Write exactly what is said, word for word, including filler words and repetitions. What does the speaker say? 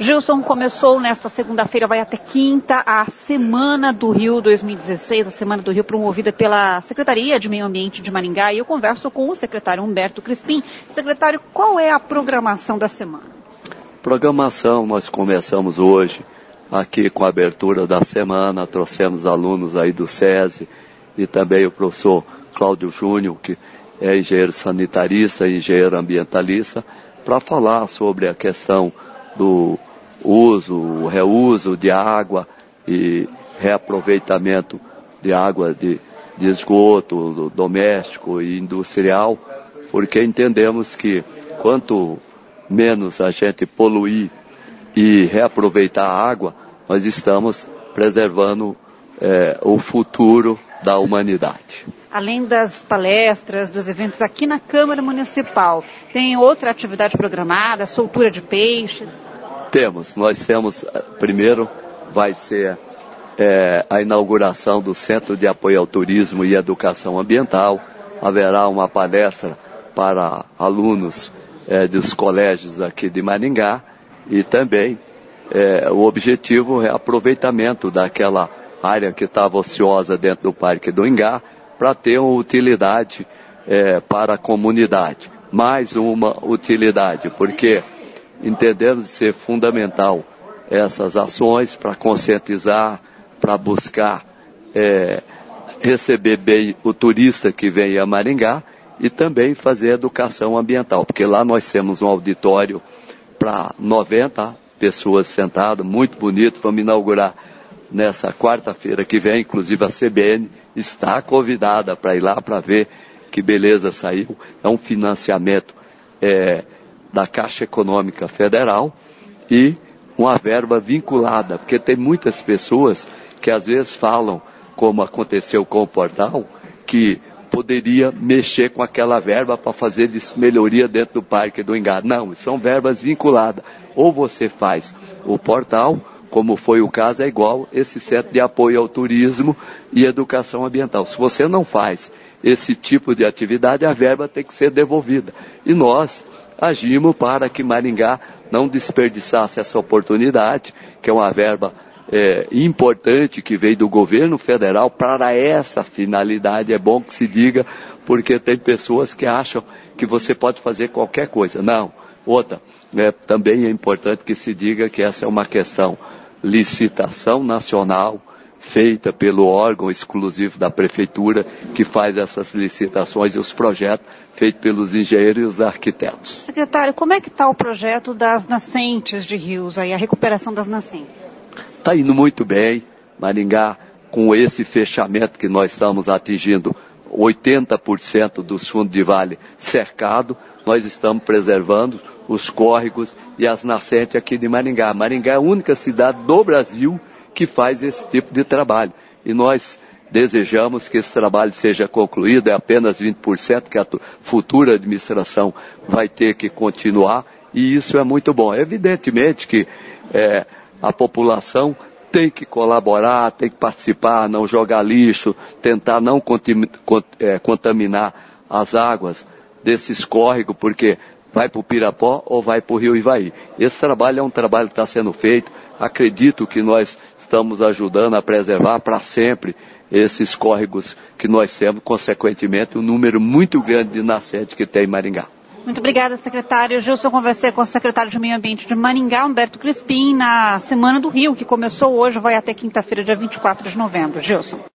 Gilson, começou nesta segunda-feira, vai até quinta, a Semana do Rio dois mil e dezesseis, a Semana do Rio promovida pela Secretaria de Meio Ambiente de Maringá, e eu converso com o secretário Humberto Crispim. Secretário, qual é a programação da semana? Programação, nós começamos hoje aqui com a abertura da semana, trouxemos alunos aí do SESI e também o professor Cláudio Júnior, que é engenheiro sanitarista e engenheiro ambientalista, para falar sobre a questão do uso, o reuso de água e reaproveitamento de água de, de esgoto do, doméstico e industrial, porque entendemos que quanto menos a gente poluir e reaproveitar a água, nós estamos preservando é, o futuro da humanidade. Além das palestras, dos eventos aqui na Câmara Municipal, tem outra atividade programada, soltura de peixes? Temos, nós temos, primeiro vai ser é, a inauguração do Centro de Apoio ao Turismo e Educação Ambiental, haverá uma palestra para alunos é, dos colégios aqui de Maringá e também é, o objetivo é aproveitamento daquela área que estava ociosa dentro do Parque do Ingá, para ter uma utilidade é, para a comunidade. Mais uma utilidade, porque entendemos ser fundamental essas ações para conscientizar, para buscar é, receber bem o turista que vem a Maringá e também fazer educação ambiental, porque lá nós temos um auditório para noventa pessoas sentadas, muito bonito, vamos inaugurar nessa quarta-feira que vem, inclusive a C B N está convidada para ir lá para ver que beleza saiu. É um financiamento é, da Caixa Econômica Federal e uma verba vinculada, porque tem muitas pessoas que às vezes falam, como aconteceu com o portal, que poderia mexer com aquela verba para fazer melhoria dentro do Parque do Ingá. Não, são verbas vinculadas. Ou você faz o portal, como foi o caso, é igual esse Centro de Apoio ao Turismo e Educação Ambiental. Se você não faz esse tipo de atividade, a verba tem que ser devolvida. E nós agimos para que Maringá não desperdiçasse essa oportunidade, que é uma verba é, importante que veio do governo federal para essa finalidade. É bom que se diga, porque tem pessoas que acham que você pode fazer qualquer coisa. Não. Outra, é, também é importante que se diga que essa é uma questão licitação nacional feita pelo órgão exclusivo da prefeitura que faz essas licitações e os projetos feitos pelos engenheiros e os arquitetos. Secretário, como é que está o projeto das nascentes de rios, aí, a recuperação das nascentes? Está indo muito bem. Maringá, com esse fechamento que nós estamos atingindo, oitenta por cento dos fundos de vale cercado, nós estamos preservando os córregos e as nascentes aqui de Maringá. Maringá é a única cidade do Brasil que faz esse tipo de trabalho. E nós desejamos que esse trabalho seja concluído, é apenas vinte por cento que a futura administração vai ter que continuar, e isso é muito bom. Evidentemente que é, a população tem que colaborar, tem que participar, não jogar lixo, tentar não contaminar as águas desses córregos, porque vai para o Pirapó ou vai para o Rio Ivaí. Esse trabalho é um trabalho que está sendo feito. Acredito que nós estamos ajudando a preservar para sempre esses córregos que nós temos, consequentemente, um número muito grande de nascentes que tem em Maringá. Muito obrigada, secretário. Gilson, conversei com o secretário de Meio Ambiente de Maringá, Humberto Crispim, na Semana do Rio, que começou hoje, vai até quinta-feira, dia vinte e quatro de novembro. Gilson.